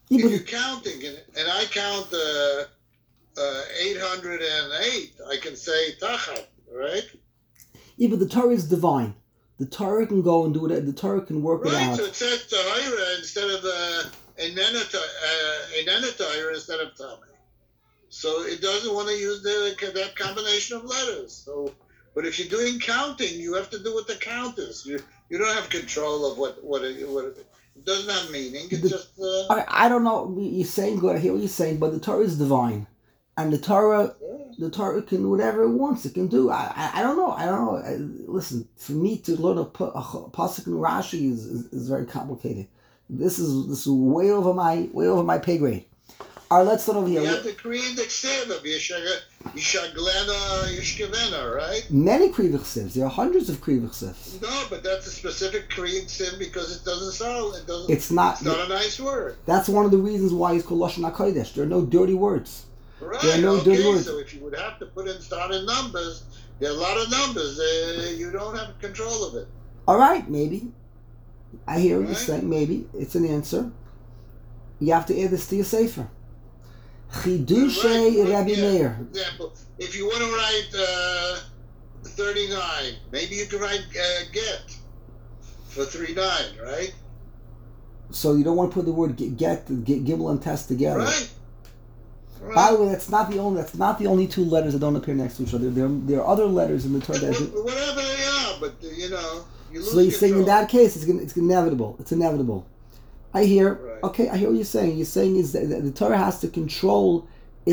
Yeah, if you're counting, and I count 808, I can say tachat, right? Yeah, but the Torah is divine. The Torah can go and do it. The Torah can work it Right, out. so it says tahira instead of enenatahira instead of tame. So it doesn't want to use that combination of letters. So, but if you're doing counting, you have to do what the count is. You don't have control of what it doesn't have meaning. It's just. I don't know. You're saying good. I hear what you're saying, but the Torah is divine, and the Torah can do whatever it wants. It can do. I don't know. Listen, for me to learn a pasuk in Rashi is very complicated. This is way over my pay grade. All right, let's start over here. You have to create the ksiv of Yishaglena Yishkevena, right? Many kriyach sivs. There are hundreds of kriyach sivs. No, but that's a specific kriyach siv because it doesn't sound. It's not a nice word. That's one of the reasons why it's called Lashon HaKodesh. There are no dirty words. Right. There are no dirty words. So if you would have to put in starting numbers, there are a lot of numbers. You don't have control of it. All right, maybe. I hear what you're saying. Maybe it's an answer. You have to add this to your sefer. Chidushay Rabbi Meir. For example, if you want to write 39, maybe you can write get for 39, right? So you don't want to put the word get gimel and test together. Right. By the way, that's not the only two letters that don't appear next to each other. There are other letters in the Torah. Whatever they are, but you lose so you're saying in control. that case it's inevitable. It's inevitable. I hear. Right. Okay, I hear what you're saying. You're saying is that the Torah has to control.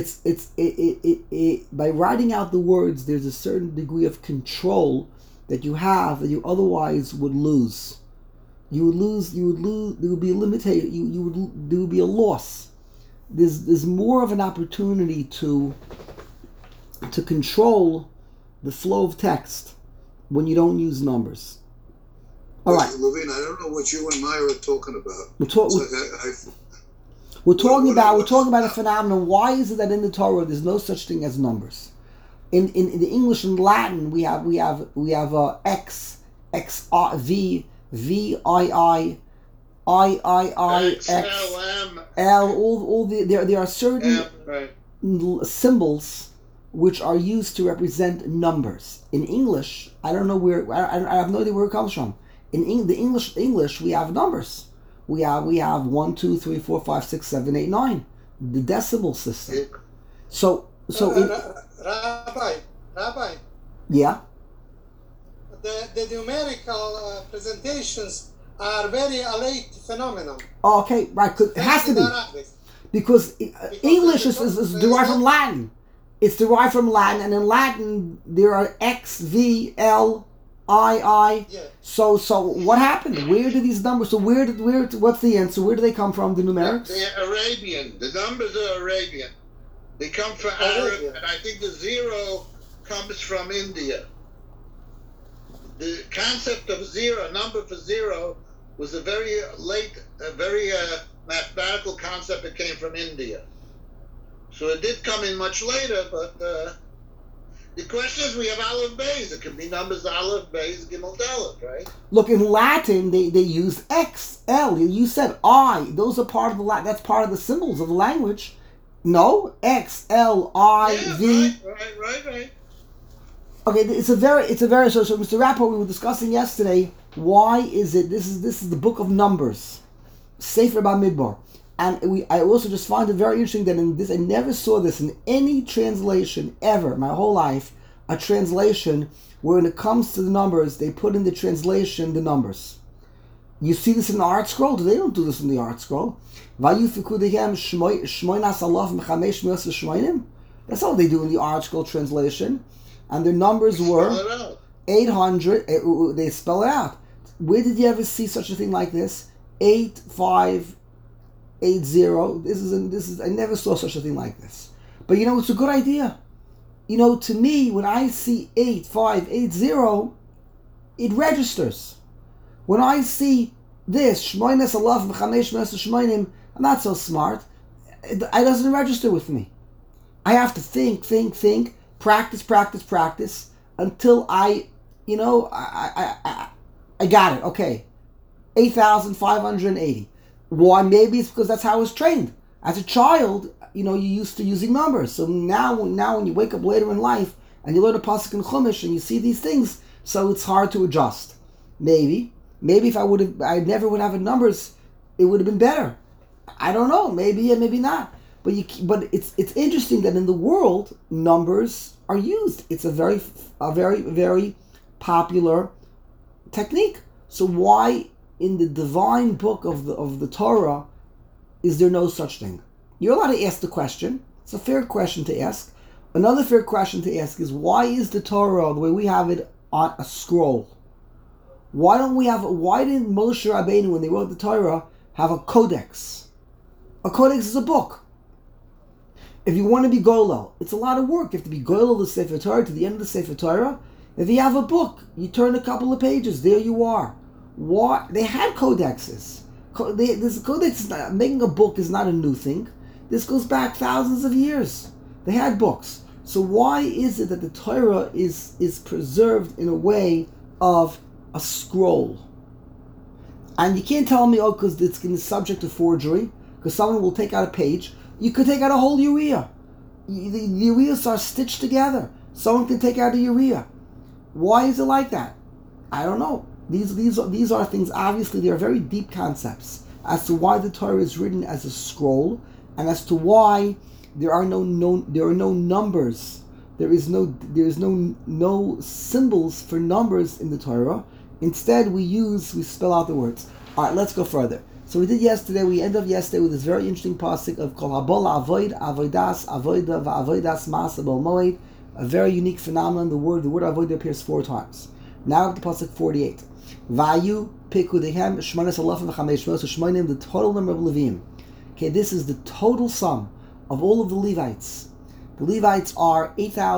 It by writing out the words, there's a certain degree of control that you have that you otherwise would lose. You would lose. There would be a limitation. There would be a loss. There's more of an opportunity to control the flow of text when you don't use numbers. All right, Levine, I don't know what you and Myra are talking about. We're talking about a phenomenon. Why is it that in the Torah there's no such thing as numbers? In the English and Latin we have X, V, I, X, L. All there are certain symbols which are used to represent numbers. In English, I don't know where. I have no idea where it comes from. In the English, we have numbers. We have 1, 2, 3, 4, 5, 6, 7, 8, 9. The decimal system. So Rabbi. Yeah. The numerical presentations are very a late phenomenon. Oh, okay, right. It has to be because English is derived from Latin. It's derived from Latin, and in Latin there are X, V, L, I. Yeah. So what happened? Where do these numbers? So what's the answer? Where do they come from? The numerics? They're Arabian. The numbers are Arabian. They come from Arab, and I think the 0 comes from India. The concept of 0, number for 0, was a very late, mathematical concept that came from India. So it did come in much later, but the question is, we have Aleph Beis. It can be numbers Aleph Beis Gimel Dalet, right? Look, in Latin they use X, L. You said I. Those are part of the Latin. That's part of the symbols of the language. No, X, L, I, V. Right. Okay, it's a very so Mr. Rapport, we were discussing yesterday. Why is it? This is the book of Numbers, Sefer Bamidbar, and I also just find it very interesting that in this I never saw this in any translation ever my whole life. A translation where when it comes to the numbers they put in the translation the numbers. You see this in the Art Scroll. They don't do this in the Art Scroll. That's all they do in the Art Scroll translation. And their numbers were 800. They spell it out. Where did you ever see such a thing like this? 8580. This is. I never saw such a thing like this. But it's a good idea. To me, when I see 8580, it registers. When I see this, I'm not so smart. It doesn't register with me. I have to think, practice until I got it. Okay, 8,580. Why? Maybe it's because that's how I was trained. As a child, you're used to using numbers. So now when you wake up later in life and you learn a pasuk in Chumash and you see these things, so it's hard to adjust. Maybe if I never would have numbers, it would have been better. I don't know. Maybe yeah, maybe not. But it's interesting that in the world numbers are used. It's a very very popular technique. So why in the divine book of the Torah is there no such thing? You're allowed to ask the question. It's a fair question to ask. Another fair question to ask is, why is the Torah the way we have it on a scroll? Why didn't Moshe Rabbeinu, when they wrote the Torah, have a codex? A codex is a book. If you want to be Golel, it's a lot of work. You have to be Golel the Sefer Torah to the end of the Sefer Torah. If you have a book, you turn a couple of pages, there you are. Why? They had codexes. This codex, making a book is not a new thing. This goes back thousands of years. They had books. So why is it that the Torah is preserved in a way of a scroll? And you can't tell me, because it's subject to forgery, because someone will take out a page. You could take out a whole urea. The ureas are stitched together. Someone can take out a urea. Why is it like that? I don't know. These are things, obviously, they are very deep concepts as to why the Torah is written as a scroll, and as to why there are no numbers. There is no symbols for numbers in the Torah. Instead, we spell out the words. All right, let's go further. So we end up yesterday with this very interesting pasuk of Kol Habola Avoid, Avoidas, Avoida, Va'avoidas Masa Bel Moed, a very unique phenomenon. The word Avoid appears 4 times. Now the pasuk 48. Vayu Pekudehem Shmones Alafim V'Chamesh Shmonim, the total number of Levim. Okay, this is the total sum of all of the Levites. The Levites are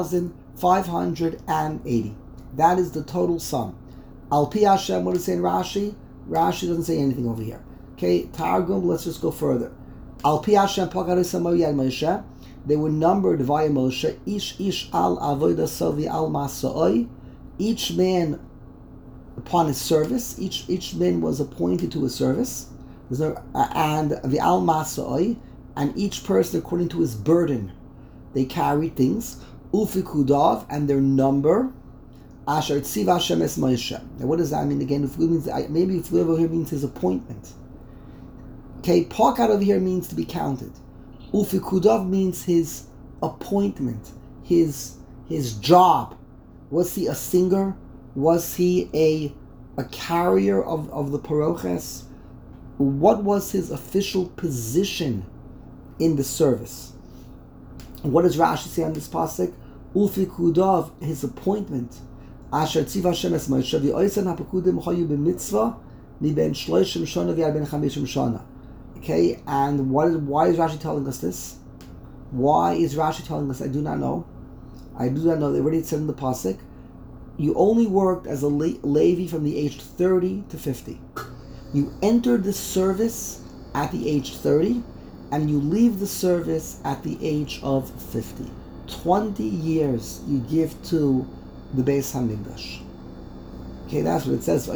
8,580. That is the total sum. Al Pi Hashem, what does it say in Rashi? Rashi doesn't say anything over here. Okay, Targum, let's just go further. Al Pi Hashem Pakarisam Yad Moshe. They were numbered via Moshe. Ish al avoda sovi al masa'oi. Each man upon his service. Each man was appointed to a service. And the al masa'oi, and each person according to his burden. They carried things. Ufikudav, and their number. Asher tziv Hashem es Moshe. Now, what does that mean again? Maybe if over here means his appointment. Okay, Pakat over here means to be counted. Ufikudav means his appointment, his job. Was he a singer? Was he a carrier of the paroches? What was his official position in the service? What does Rashi say on this pasuk? Ufikudav, his appointment. Asher tziv Hashem es Moshe v'oisen hapakudim chayu b'mitzvah miben shloshim shana v'yad ben chamishim shana. Okay, and why is Rashi telling us this? Why is Rashi telling us? I do not know. They already said in the pasuk. You only worked as a Levi from the age 30 to 50. You entered the service at the age 30, and you leave the service at the age of 50. 20 years you give to the Beis HaMikdash. Okay, that's what it says.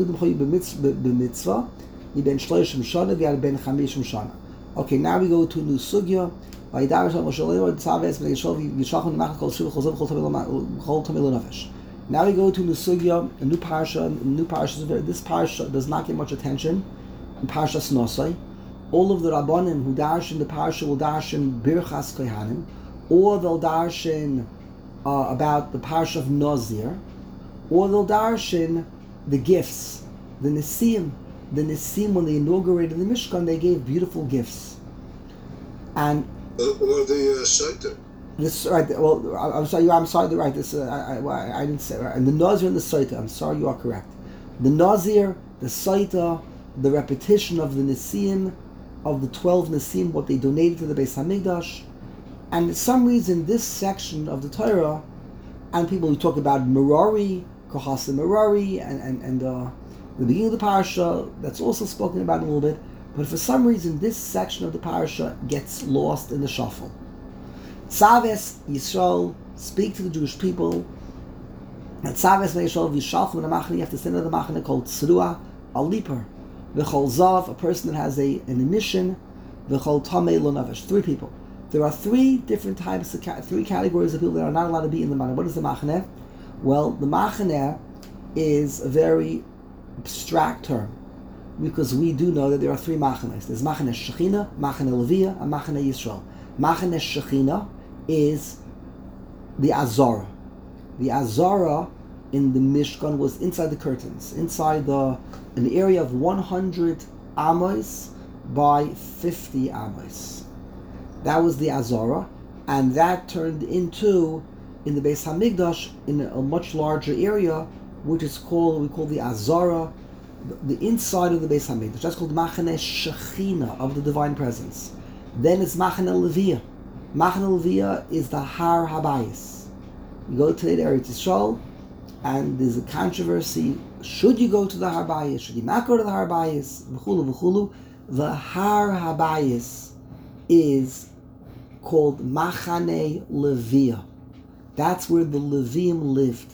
Okay, now we go to new sugya. Now we go to Nusugya, a new parsha. This parsha does not get much attention in Parshas Nosai. All of the Rabbanim who darshan the parsha will darshan Birchas Kohanim, or they'll darshan about the parsha of Nazir, or they'll darshan the gifts, the Nisim. The Nisim, when they inaugurated the Mishkan, they gave beautiful gifts. And or the Saita. This right. Well, I'm sorry. Right. This I didn't say. Right. And the Nazir and the Saita. I'm sorry. You are correct. The Nazir, the Saita, the repetition of the Nisim, of the 12 Nisim, what they donated to the Beis Hamikdash, and for some reason this section of the Torah, and people who talk about Merari, Kohasim Merari, and the beginning of the parasha, that's also spoken about a little bit. But for some reason, this section of the parasha gets lost in the shuffle. Tzaves Yisrael, speak to the Jewish people. And Tzaves Yisrael Vishalchim in the Machane, you have to send to the Machane called Tzruah, a leaper. V'chol zav, a person that has an emission. V'chol tamei lo nefesh, 3 people. There are 3 different types, 3 categories of people that are not allowed to be in the Machane. What is the Machane? Well, the Machane is a very abstract term, because we do know that there are 3 Machanes. There's Machane Shechina, Machane Levia, and Machane Yisrael. Machane Shechina is the Azara. The Azara in the Mishkan was inside the curtains, inside an area of 100 amos by 50 amos. That was the Azara, and that turned into, in the Beis Hamikdash, in a much larger area, which is called, we call the Azara, the inside of the Beis Hamikdash. That's called Machane Shechina, of the Divine Presence. Then it's Machane Levia. Machane Levia is the Har Habayis. You go today to Eretz Yisrael, and there's a controversy: should you go to the Har Habayis? Should you not go to the Har Habayis? V'chulu v'chulu. The Har Habayis is called Machane Levia. That's where the Levium lived.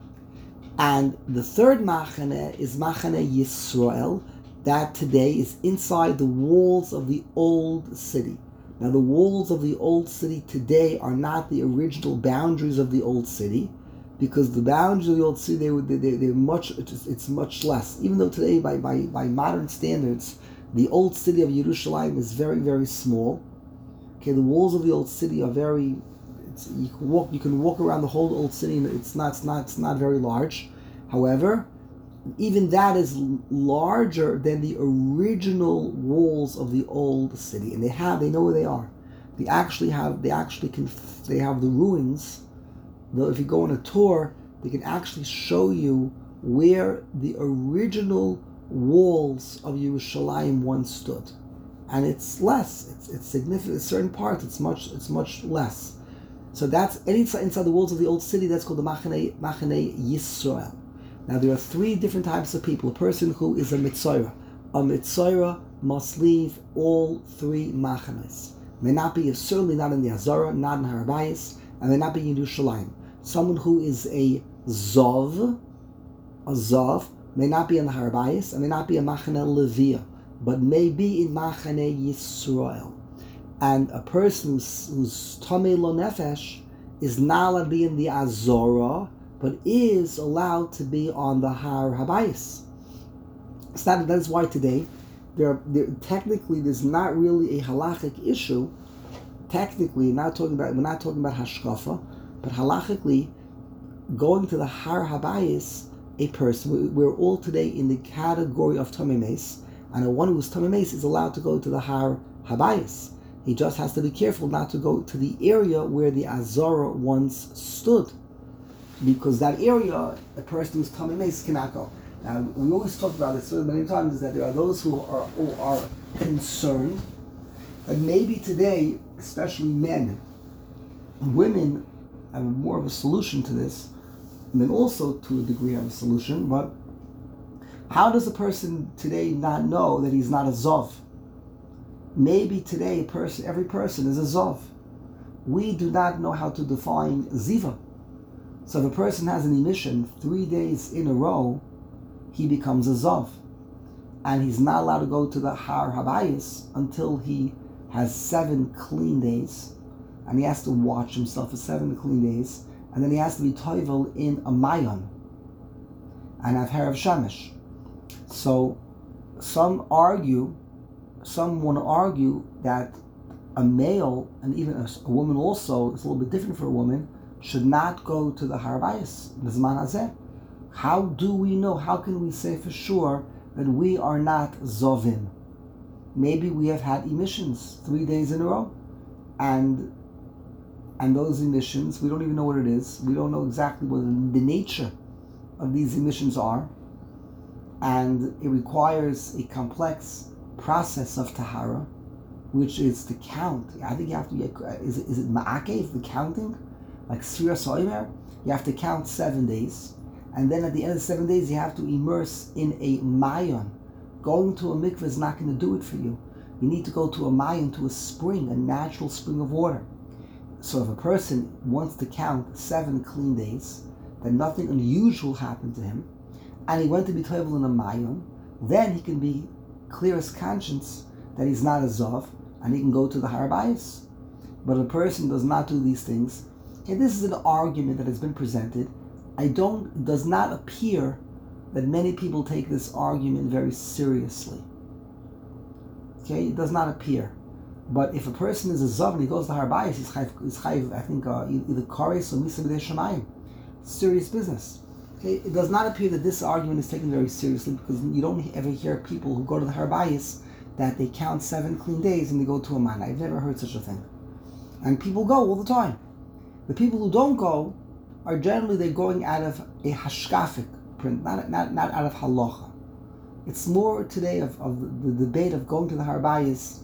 And the third Machane is Machane Yisrael, that today is inside the walls of the old city. Now, the walls of the old city today are not the original boundaries of the old city, because the boundaries of the old city, they're much, it's much less. Even though today, by modern standards, the old city of Yerushalayim is very, very small. Okay, the walls of the old city are very. You can walk around the whole old city, and it's not very large. However, even that is larger than the original walls of the old city, and they know where they are. They have the ruins. Though if you go on a tour, they can actually show you where the original walls of Yerushalayim once stood, and it's less. It's significant. In certain parts, it's much less. So that's inside the walls of the old city. That's called the Machane Yisrael. Now there are 3 different types of people. A person who is a Mitzorah. A Mitzorah must leave all 3 Machanes. May not be, certainly not in the Azara, not in Har Habayis, and may not be in Yerushalayim. Someone who is a Zov, may not be in the Har Habayis, and may not be a Machane Levia, but may be in Machane Yisrael. And a person who's Tamei Lo Nefesh is not allowed to be in the Azora, but is allowed to be on the Har Habayis. So that is why today, technically, there's not really a halachic issue. Technically, we're not talking about hashkafa, but halachically, going to the Har Habayis, a person, we're all today in the category of Tamei Meis, and one who is Tamei Meis is allowed to go to the Har Habayis. He just has to be careful not to go to the area where the Azara once stood, because that area, a person who's Tamei Meis cannot go. Now, we always talk about this many times, is that there are those who are concerned that maybe today, especially men, women have more of a solution to this. Men also, to a degree, have a solution. But how does a person today not know that he's not a Zov? Maybe today, every person is a Zov. We do not know how to define Ziva. So if a person has an emission 3 days in a row, he becomes a Zov. And he's not allowed to go to the Har Habayis until he has 7 clean days. And he has to watch himself for 7 clean days. And then he has to be toivel in a mayon and have hair of shemesh. So some want to argue that a male, and even a woman also, it's a little bit different for a woman, should not go to the Har Habayis, Bizman Hazeh. How do we know? How can we say for sure that we are not Zovim? Maybe we have had emissions 3 days in a row, and those emissions, we don't even know what it is. We don't know exactly what the nature of these emissions are, and it requires a complex process of tahara, which is to count. I think you have to get, is it ma'akev, the counting? Like Sfira Soimer, you have to count 7 days, and then at the end of the 7 days you have to immerse in a mayon. Going to a mikveh is not going to do it for you. You need to go to a mayon, to a spring, a natural spring of water. So if a person wants to count 7 clean days, then nothing unusual happened to him, and he went to be toivel in a mayon, then he can be clearest conscience that he's not a Zav, and he can go to the Har Bayis. But a person does not do these things. And this is an argument that has been presented. It does not appear that many people take this argument very seriously. Okay, it does not appear. But if a person is a Zav and he goes to Har Bayis, he's chayiv, I think, either Kares or Misa B'dei Shamayim. Serious business. Okay, it does not appear that this argument is taken very seriously, because you don't ever hear people who go to the Har Bayis that they count 7 clean days and they go to a man. I've never heard such a thing. And people go all the time. The people who don't go are generally, they're going out of a hashkafic print, not out of halacha. It's more today of the debate of going to the Har Bayis.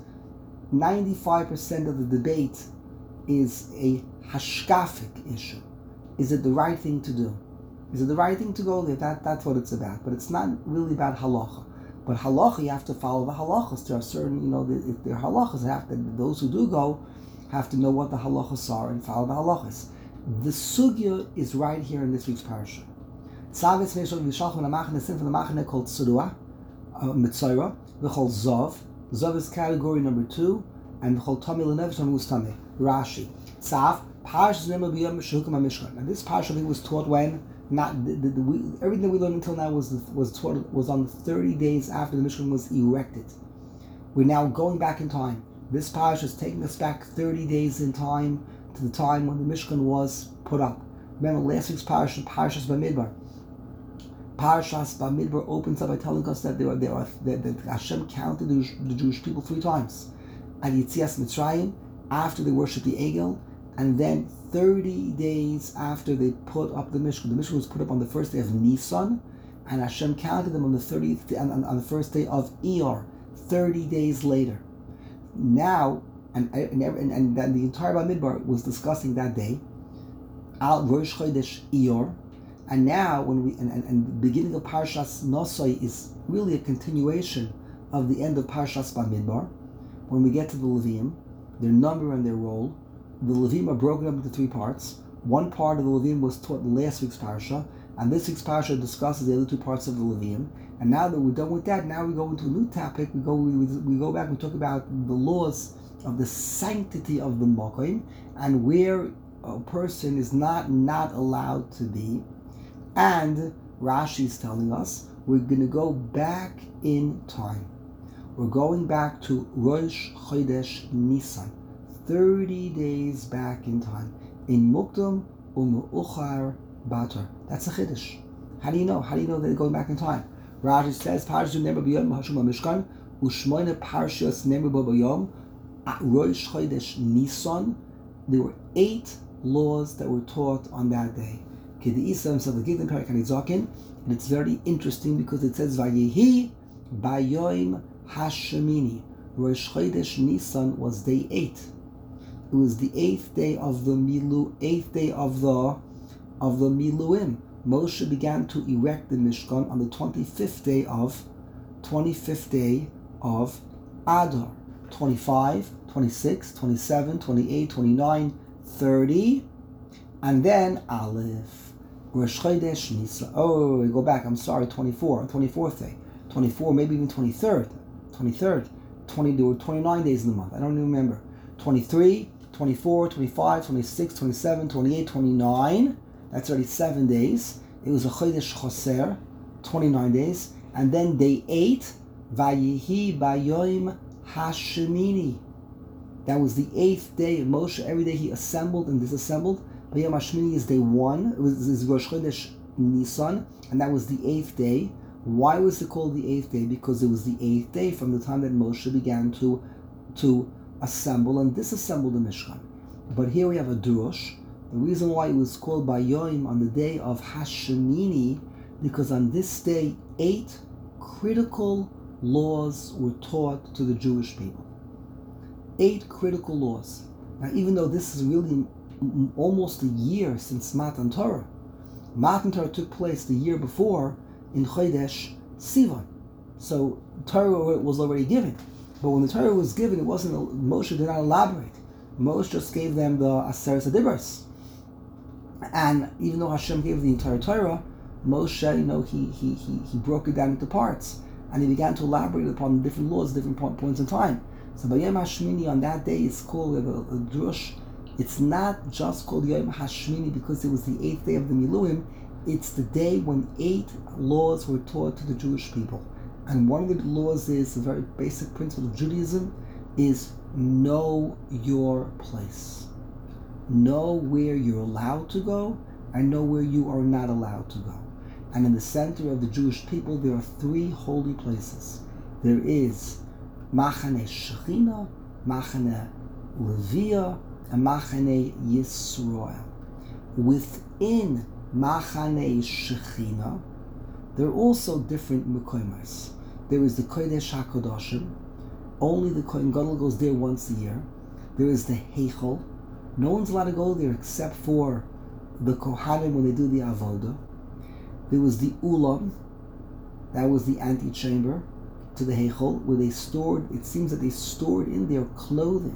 95% of the debate is a hashkafic issue. Is it the right thing to do? Is it the right thing to go there? That's what it's about. But it's not really about halacha. But halacha, you have to follow the halachas. There are certain, if there are halachas, those who do go have to know what the halachas are and follow the halachas. The sugya is right here in this week's parasha. Tzavitz meishol v'yishalchon amachane sin from the machane called Tzurua, Mitzayra, v'chol Zav. Zav is category number 2, and v'chol Tamei l'nefesh v'mustameh. Rashi. Tzav, parashas nema b'yom shehukam ha'mishkan. And this parasha was taught when, everything that we learned until now was on the 30 days after the Mishkan was erected. We're now going back in time. This parasha is taking us back 30 days in time to the time when the Mishkan was put up. Remember last week's parasha, Parashas Bamidbar. Parashas Bamidbar opens up by telling us that that Hashem counted the Jewish people 3 times. At Yetzias Mitzrayim, after they worshipped the Egel, and then 30 days after they put up the Mishkan. The Mishkan was put up on the first day of Nisan, and Hashem counted them on the 30th day, on the first day of Iyar, 30 days later. Now, and then the entire Bamidbar was discussing that day, Al Rosh Chodesh Iyar, and now when and the beginning of Parashas Nosai is really a continuation of the end of Parashas Bamidbar. When we get to the Levim, their number and their role, the Levim are broken up into 3 parts. One part of the Levim was taught in last week's parasha, and this week's parasha discusses the other 2 parts of the Levim. And now that we're done with that, now we go into a new topic. We go back and talk about the laws of the sanctity of the Mokim, and where a person is not allowed to be. And Rashi is telling us we're going to go back in time. We're going back to Rosh Chodesh Nisan, 30 days back in time. In Mukdam U'Me'uchar Batar. That's a Chiddush. How do you know? How do you know that they're going back in time? Rashi says, Parashas Nemar B'Yom Hashum HaMishkan U'Shmoina Parashas Nemar B'Yom at Rosh Chodesh Nisan. There were 8 laws that were taught on that day. And it's very interesting because it says Vayehi Bayom Hashemini. Rosh Chodesh Nisan was day 8. It was the 8th day of the Miluim. Moshe began to erect the Mishkan on the 25th day of Adar. 25, 26, 27, 28, 29, 30, and then Aleph. Rosh Chodesh Nisan. Oh, we go back. I'm sorry. 24, 24th day, 24, maybe even 23rd. 20. There were 29 days in the month. I don't even remember. 23, 24, 25, 26, 27, 28, 29. That's already 7 days. It was a Chodesh Choser, 29 days, and then day 8, Vayehi Bayom Hashemini. That was the 8th day of Moshe. Every day he assembled and disassembled. Bayom Hashemini is day 1. It was Rosh Chodesh Nisan, and that was the 8th day. Why was it called the 8th day? Because it was the 8th day from the time that Moshe began to assemble and disassemble the Mishkan. But here we have a drush. The reason why it was called Bayom on the day of Hashemini, because on this day 8 critical laws were taught to the Jewish people. 8 critical laws. Now, even though this is really almost a year since Matan Torah, Matan Torah took place the year before in Chodesh Sivan. So Torah was already given. But when the Torah was given, it wasn't, Moshe did not elaborate. Moshe just gave them the Aseret HaDibros. And even though Hashem gave the entire Torah, Moshe, he broke it down into parts. and he began to elaborate upon the different laws, different points in time. So by Yom HaShmini, on that day, it's called a drush. It's not just called Yom HaShmini because it was the 8th day of the Miluim. It's the day when 8 laws were taught to the Jewish people. And one of the laws is, a very basic principle of Judaism, is know your place. Know where you're allowed to go and know where you are not allowed to go. And in the center of the Jewish people, there are 3 holy places. There is Machane Shechina, Machane Levia, and Machane Yisrael. Within Machane Shechina, there are also different Mekoimos. There is the Kodesh HaKadoshim. Only the Kohen Gadol goes there once a year. There is the Heichel. No one's allowed to go there except for the Kohanim when they do the Avodah. There was the Ulam. That was the antechamber to the Heichel, where they stored, it seems that they stored in their clothing,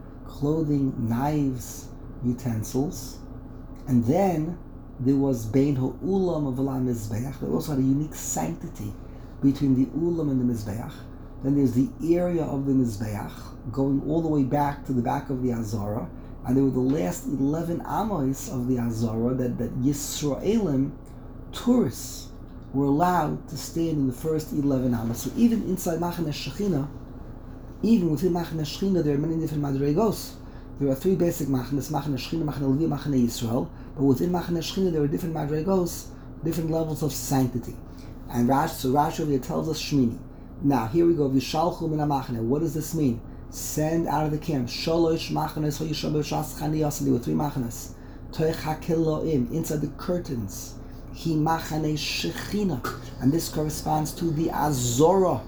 knives, utensils. And then there was Bein Ha'ulam of V'la Mizbeach. They also had a unique sanctity between the Ulam and the Mizbeach. Then there's the area of the Mizbeach, going all the way back to the back of the Azara. And they were the last 11 amos of the Azara that Yisraelim, tourists, were allowed to stand in the first 11 amos. So even inside Machane Shechina, even within Machane Shechina, there are many different madregos. There are 3 basic machanes: Machane Shechina, Machane Levi, Machane Yisrael. But within Machane Shechina, there are different madregos, different levels of sanctity. And Rashi over here tells us Shmini. Now here we go. Vishalchu min hamachane. What does this mean? Send out of the camp. Shalosh machanes hoyisham b'shas chaniyas. And there were 3 machanes. Toich hakeloim, inside the curtains. Hi machane shechina, and this corresponds to the Azora.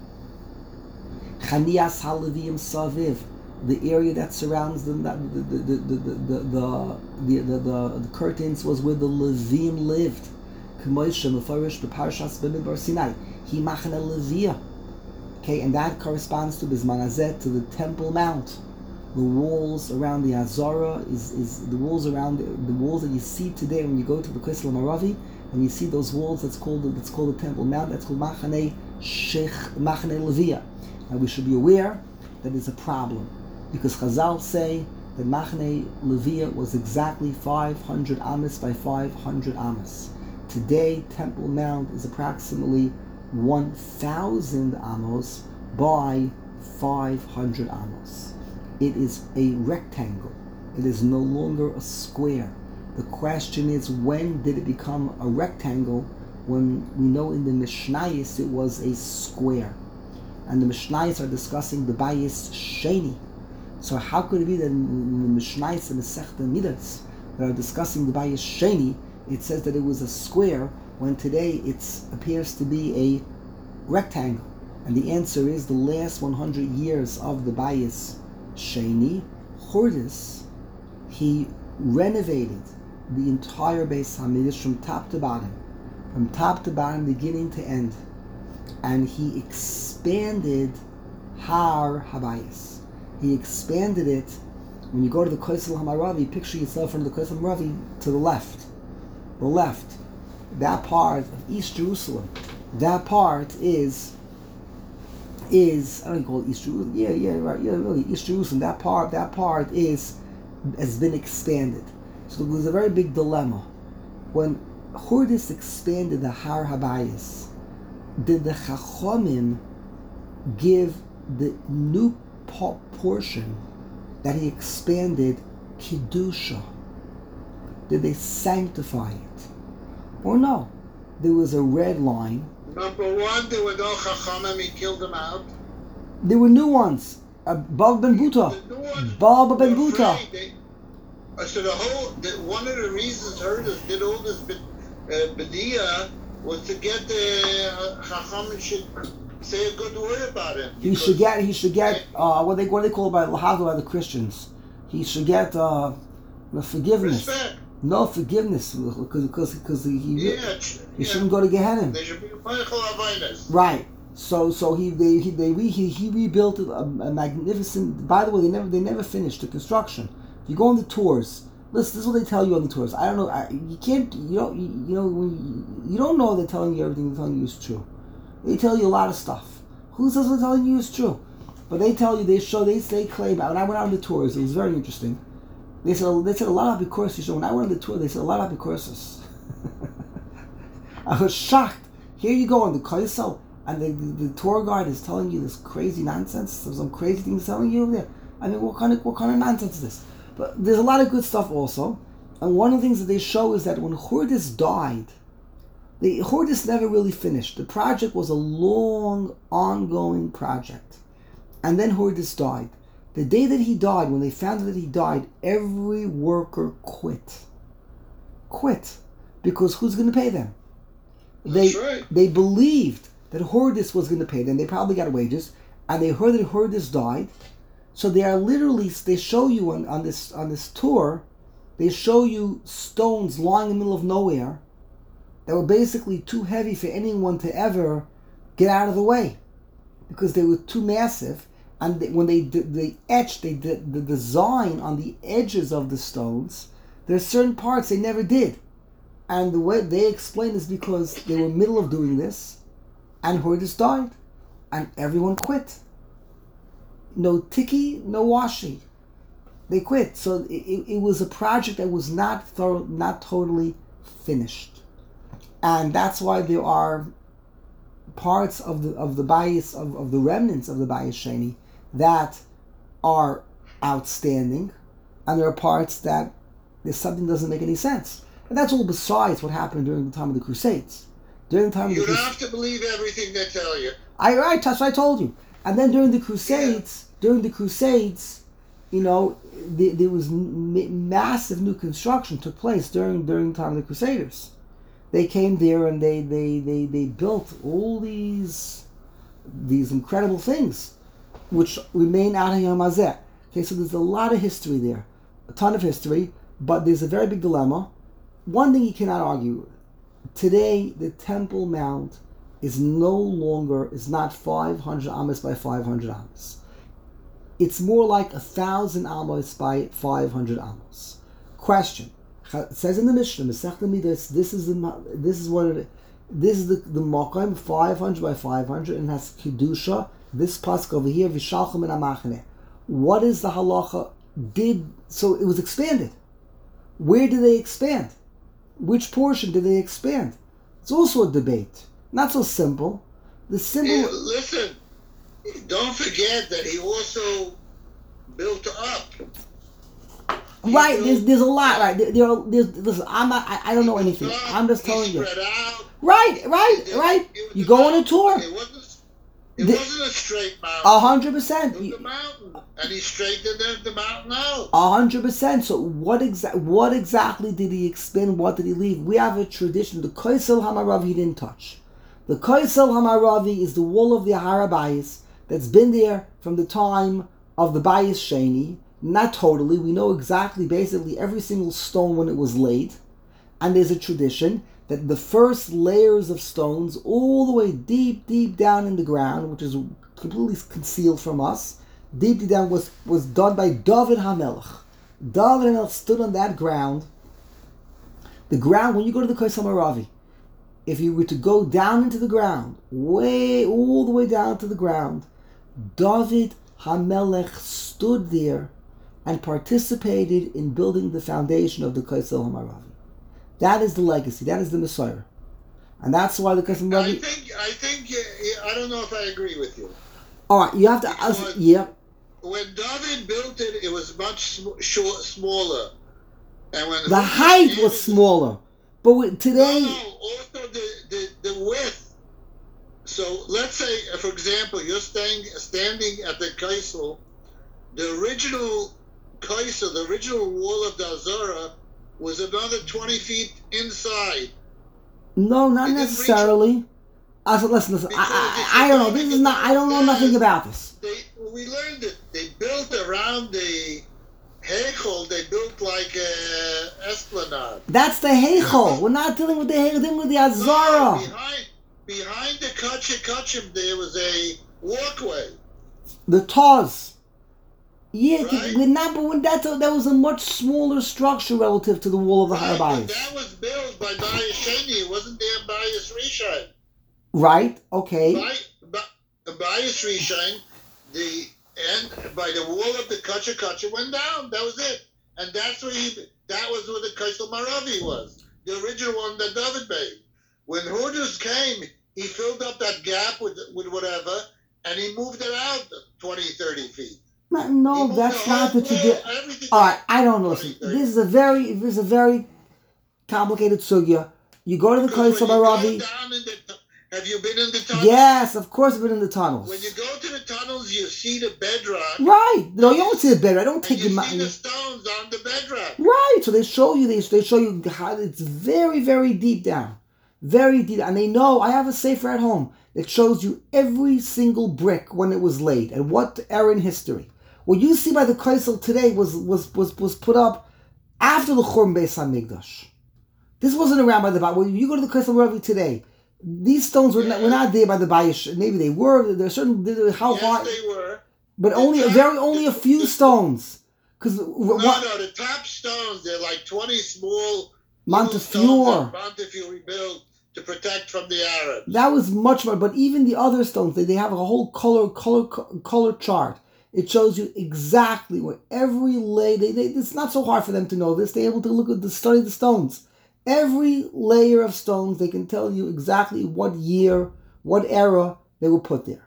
Chaniyas haLevim saviv, the area that surrounds the curtains was where the Levim lived. K'moishe mefarish b'parshas b'midbar Sinai. Hi machane Levia. Okay, and that corresponds to Bizman Hazeh, to the Temple Mount. The walls around the Azara is the walls around the walls that you see today when you go to the Kosel Maravi, and you see those walls. That's called the Temple Mount. That's called Machane Levia. Now we should be aware that there's a problem, because Chazal say that Machane Levia was exactly 500 amos by 500 amos. Today, Temple Mount is approximately 1,000 amos by 500 amos. It is a rectangle. It is no longer a square. The question is, when did it become a rectangle? When we know in the Mishnayos it was a square. And the Mishnayos are discussing the Bayis Sheni. So how could it be that in the Mishnayos and the Masechta Midas that are discussing the Bayis Sheni, it says that it was a square, when today it appears to be a rectangle? And the answer is, the last 100 years of the Bayis Sheni, Chordis, he renovated the entire Beis HaMikdash from top to bottom, beginning to end, and he expanded Har Habayis. He expanded it. When you go to the Kosel HaMaravi, picture yourself from the Kosel HaMaravi to the left. That part of East Jerusalem, that part is I don't call it East Jerusalem. Really East Jerusalem. That part has been expanded. So there was a very big dilemma when Chordis expanded the Har Habayis. Did the Chachomim give the new portion that he expanded Kedusha? Did they sanctify it? Or no? There was a red line. Number 1, there were no Chachamim, he killed them out. There were new ones. Baba Ben Buta. So one of the reasons Herdus did all this B'diyah was to get the Chachamim should say a good word about him. He should get what they call by the Christians. He should get the forgiveness. Respect. No forgiveness, because he shouldn't go to Gehenna. They should be Avodas. Right. So he rebuilt a magnificent. By the way, they never finished the construction. You go on the tours. Listen, this is what they tell you on the tours. I don't know. You can't. You don't know they're telling you everything they're telling you is true. They tell you a lot of stuff. Who says what I'm telling you is true? But they tell you, they claim. When I went on the tours, it was very interesting. They said a lot of Apikursus. When I went on the tour, they said a lot of Apikursus. I was shocked. Here you go on the Kaisel, and the tour guide is telling you this crazy nonsense. There's some crazy things telling you over there. I mean, what kind of nonsense is this? But there's a lot of good stuff also. And one of the things that they show is that when Hordis died, Hordis never really finished. The project was a long, ongoing project. And then Hordis died. The day that he died, when they found out that he died, every worker quit. Because who's going to pay them? That's right. They believed that Hordis was going to pay them. They probably got wages. And they heard that Hordis died. So they show you on this tour, they show you stones lying in the middle of nowhere that were basically too heavy for anyone to ever get out of the way because they were too massive. And when they etched the design on the edges of the stones, there's certain parts they never did. And the way they explain is because they were in the middle of doing this, and Hordis died, and everyone quit. No tiki, no washi. They quit. So it was a project that was not totally finished, and that's why there are parts of the bias of the remnants of the Bayis Sheni that are outstanding, and there are parts that there's something doesn't make any sense. And that's all besides what happened during the time of the Crusades. During the time of the Crusades, you don't have to believe everything they tell you. That's what I told you. And then during the Crusades, you know, there was massive new construction took place during the time of the Crusaders. They came there and they built all these incredible things, which remain out of Yom Hazeh. Okay, so there's a lot of history there, a ton of history, but there's a very big dilemma. One thing you cannot argue: today the Temple Mount is not 500 amos by 500 amos. It's more like 1,000 amos by 500 amos. Question: it says in the Mishnah, Masechta Midas, this is the Makom 500 by 500, and has kedusha. This pasuk over here, Vishalchem in Amachane. What is the halacha? So it was expanded. Where did they expand? Which portion did they expand? It's also a debate. Not so simple. Listen, don't forget that he also built up. Right, there's a lot. Right, listen, I don't know anything. I'm just telling you. Out. Right. You go on a tour. It wasn't a straight mountain. 100%. It was a mountain, and he straightened the mountain out. 100%. So what exactly did he expand? What did he leave? We have a tradition. The Kaisel Hamaravi he didn't touch. The Kaisel Hamaravi is the wall of the Har HaBayis that's been there from the time of the Bayis Sheni. Not totally. We know exactly, basically, every single stone when it was laid. And there's a tradition that the first layers of stones, all the way deep down in the ground, which is completely concealed from us, deep down was done by David HaMelech. David HaMelech stood on that ground. The ground, when you go to the Kaisel Hamaravi, if you were to go down into the ground, all the way down to the ground, David HaMelech stood there and participated in building the foundation of the Kaisel Hamaravi. That is the legacy. That is the Messiah. And that's why the Kaisel Hamaravi... I think, I don't know if I agree with you. All right, you have to... Yeah. When David built it, it was much smaller. And when the height was smaller. But today... No, also the width. So let's say, for example, you're standing at the Kaisel. The original Kaisel, the original wall of the Azara, was another 20 feet inside. No, not necessarily. Listen. I don't know. This is not. I don't know nothing about this. We learned it. They built around the Heichel. They built like a esplanade. That's the Heichel. We're not dealing with the Heichel. We're dealing with the Azara. No, behind the Kachim, there was a walkway. The Taz. Yeah, right? But that was a much smaller structure relative to the wall of the Har HaBayis. That was built by Bayis Sheni. It wasn't there Bayis Rishon. Right. Okay. Right. Bayis Rishon, the end by the wall of the Kacha went down. That was it, and that was where the Kaisel Maravi was, the original one that David made. When Hordus came, he filled up that gap with whatever, and he moved it out 20, 30 feet. No, that's not the tradition. All right, I don't know. Listen, this is a very complicated sugya. You go to the Kaisel Maravi. Have you been in the tunnels? Yes, of course I've been in the tunnels. When you go to the tunnels, you see the bedrock. Right. No, you don't see the bedrock. I don't take you the see the stones on the bedrock. Right. So they show you how it's very, very deep down. Very deep. And they know, I have a sefer at home that shows you every single brick when it was laid and what era in history. What you see by the Kaisel today was put up after the Churban Beis HaMikdash. This wasn't around by the Bible. When you go to the Kaisel Maravi today, these stones were not there by the Bayish. Maybe they were. There are certain. How far? Yes, they were. But only a few stones. Because the top stones, they're like 20 small Montefiore. Montefiore rebuilt to protect from the Arabs. That was much more. But even the other stones, they have a whole color chart. It shows you exactly where every lay. It's not so hard for them to know this. They're able to study the stones. Every layer of stones, they can tell you exactly what year, what era they were put there.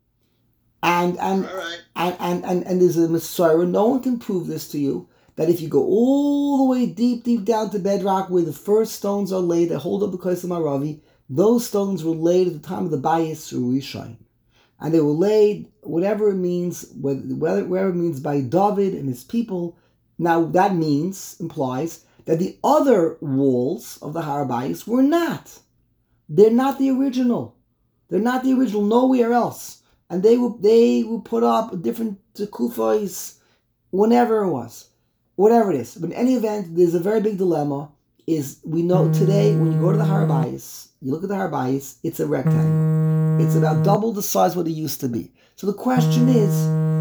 And there's a Messiah. No one can prove this to you. That if you go all the way deep down to bedrock where the first stones are laid that hold up the Kaisel Maravi, those stones were laid at the time of the Bayis Rishon, and they were laid whatever it means, wherever it means by David and his people. Now that implies that the other walls of the Har Bayis were not. They're not the original. They're not the original nowhere else. And they will put up different kufos whenever it was. Whatever it is. But in any event, there's a very big dilemma. We know today, when you go to the Har Bayis, you look at the Har Bayis, it's a rectangle. It's about double the size what it used to be. So the question is,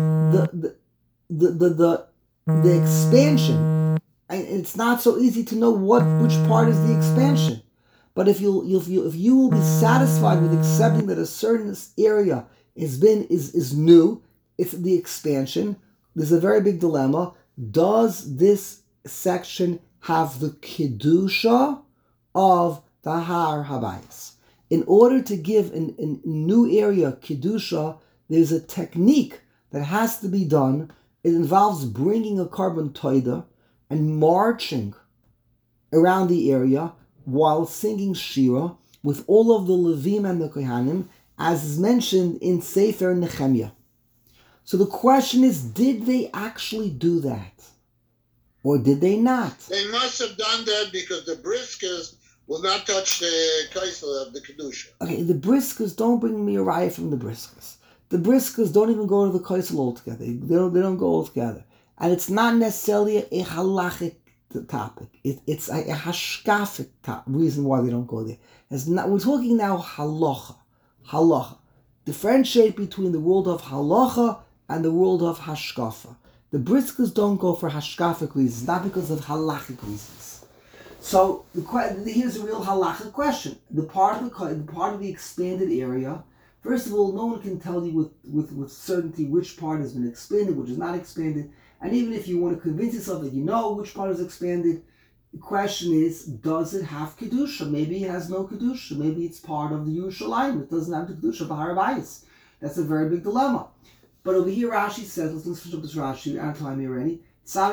the expansion. And it's not so easy to know which part is the expansion. But if you will be satisfied with accepting that a certain area is new, it's the expansion. There's a very big dilemma. Does this section have the kedusha of the Har Habayis? In order to give a new area kedusha, there's a technique that has to be done. It involves bringing a carbon toida and marching around the area while singing Shira with all of the Levim and the Kohanim, as is mentioned in Sefer Nehemiah. So the question is, did they actually do that? Or did they not? They must have done that because the Briskers will not touch the Kaisel of the Kedusha. Okay, the Briskers, don't bring me a riot from the Briskers. The Briskers don't even go to the Kaisel altogether. They don't go altogether. And it's not necessarily a halachic topic. It's a hashkafic reason why they don't go there. We're talking now halacha. Halacha. Differentiate between the world of halacha and the world of hashkafa. The Briskers don't go for hashkafic reasons, not because of halachic reasons. So here's a real halachic question. The part of the expanded area. First of all, no one can tell you with certainty which part has been expanded, which is not expanded. And even if you want to convince yourself that you know which part is expanded, the question is, does it have Kedusha? Maybe it has no Kedusha. Maybe it's part of the Yerushalayim. It doesn't have the Kedusha of the Har Bayis. That's a very big dilemma. But over here Rashi says, let's finish up this Rashi, out of time here already. So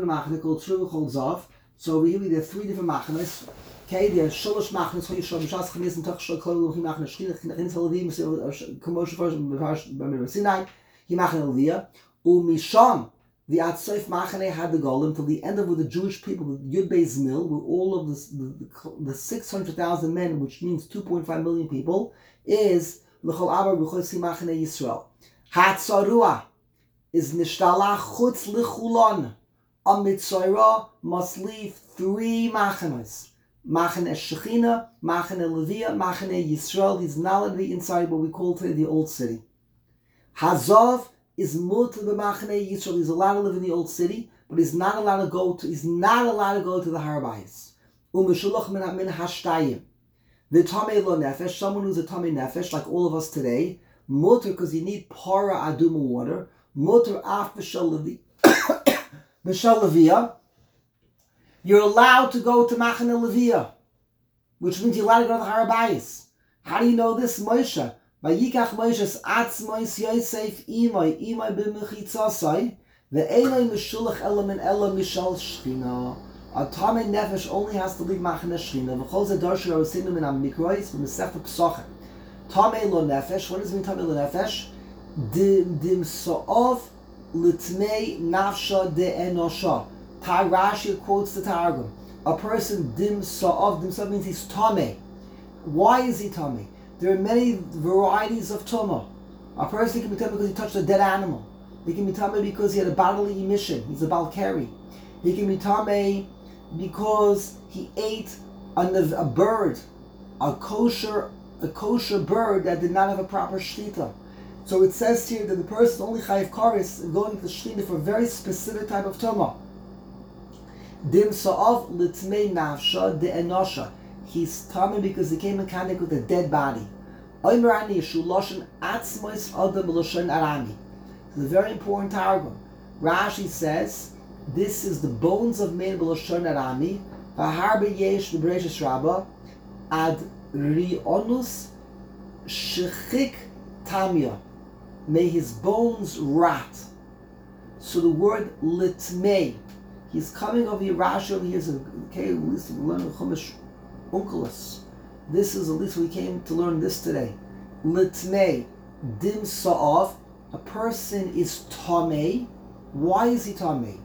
over here there are three different machanes. Okay, there are Sholosh machanes, Hoyishom, Shas, Chamis, and Tachshol, Kol, Himachne, Shchina, Chinis, Halavim, Kamosha, Bamir, Sinai, Himachne, Alvia, Umisham. The Atzoif Machane had the golem till the end of the Jewish people, the Yud Beis Mil, where all of the 600,000 men, which means 2.5 million people, is L'chol Abar B'chosi Machane Yisrael. Hatzarua is Nishtala Chutz L'chulon. A Mitzorah must leave three machanes. Machane Shechina, Machane Levia, Machane Yisrael. He's not allowed to be inside what we call today the Old City. Hazov is mutar b'machane Yisrael. He's allowed to live in the Old City, but he's not allowed to go to the Har Bayis. Umeshulach min hashtayim. The tamei lo nefesh, someone who's a tamei nefesh, like all of us today, Mutter, because you need para aduma water. Mutter af b'shal levia. You're allowed to go to Machane Levia, which means you're allowed to go to the Har Bayis. How do you know this, Moshe? Vayikach Moshe's atzmois Yosef imay b'mechitzasai ve'enay meshulach elam and elam mishal shchina. A Tamei Nefesh only has to leave Machane Shchina. V'chol ze darshu arosinu min ha-mikrois v'mesech v'psochem. Tamei lo nefesh. What does it mean Tamei lo nefesh? Dim so'ov l'tmei nafsha de'enosha. Rashi quotes the Targum. A person dim so'ov means he's tamei. Why is he tamei? There are many varieties of tumah. A person can be tamei because he touched a dead animal. He can be tamei because he had a bodily emission. He's a balkari. He can be tamei because he ate a bird, a kosher bird that did not have a proper shlita. So it says here that the person only chayiv kares going to the shlita for a very specific type of tumah. Dim sa'av litmei nafsha de'enosha. He's tamei because he came in contact with a dead body. Oimerani yeshu loshen atzmois adam l'shen arami. It's a very important targum. Rashi says this is the bones of man b'loshen arami. V'harbe yesh b'bereishis rabba ad rionus shechik tamya. May his bones rot. So the word litmei. He's coming over here, Rashi over here, okay, at least we learn the Chumash Unkelos. This is at least we came to learn this today. Litmei, dim sa'av, a person is tamei. Why is he tamei?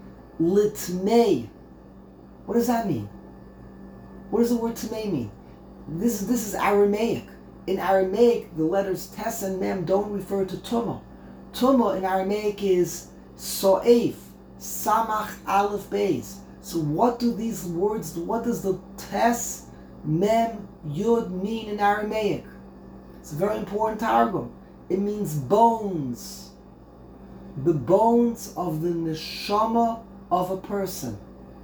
Litmei, what does that mean? What does the word tamei mean? This is Aramaic. In Aramaic, the letters tes and mem don't refer to tumah. Tumah in Aramaic is so'ef. Samach Aleph Beis. So what do these words, what does the Tes, Mem, Yud mean in Aramaic? It's a very important targum. It means bones. The bones of the neshama of a person.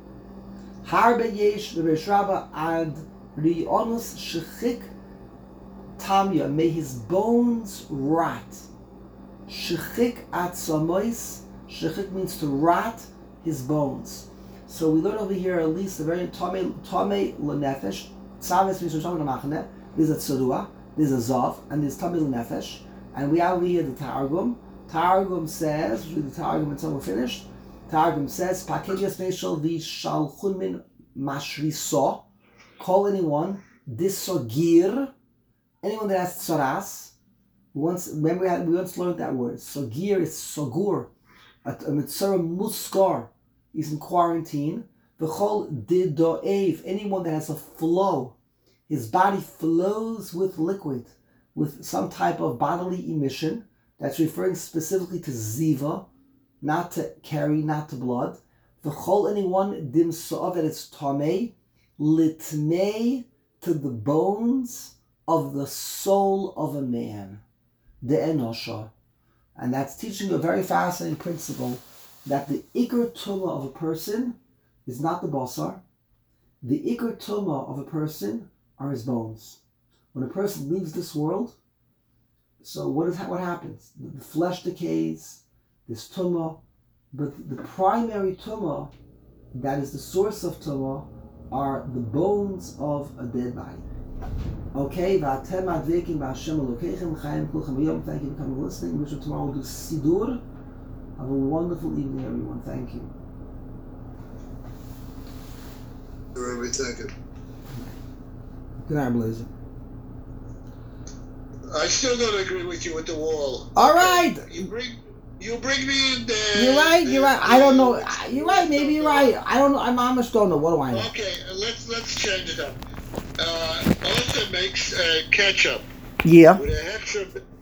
Harbe yesh b'reish rabba ad rionus shechik tamya. May his bones rot. Shechik atzamois. Shechik means to rot his bones. So we learn over here at least a very tamei lenefesh. Tzaves means Rishon Machane. There's a tzurua, there's a zav, and there's tamei lenefesh. And we have over here the Targum. Targum says, read the Targum until we're finished. Targum says, Pakedias Meshal v'shalchun min mashriso. Call anyone disogir, anyone that has tzaras. We once learned that word. Sogir is sogur. A mitzvah muskar is in quarantine. V'chol didoev, anyone that has a flow, his body flows with liquid, with some type of bodily emission. That's referring specifically to ziva, not to carry, not to blood. V'chol anyone dim so'av, that it's tamei, litmei, to the bones of the soul of a man, the enosha. And that's teaching you a very fascinating principle that the ikar tumah of a person is not the basar. The ikar tumah of a person are his bones. When a person leaves this world, so what happens? The flesh decays, there's tumah, but the primary tumah, that is the source of tumah, are the bones of a dead body. Okay, v'atem advekim v'Hashem Elokeichem chayim kulchem v'yom. Thank you for coming and listening. Wish you tomorrow we'll do Sidur. Have a wonderful evening, everyone. Thank you. Rabbi, thank you. Good night, Blazer. I still don't agree with you with the wall. All right. You bring me in there. You're right. I don't know. You're right. Maybe you're right. I don't know. I'm almost don't know. What do I know? Okay, let's change it up. Also makes ketchup. Yeah. With a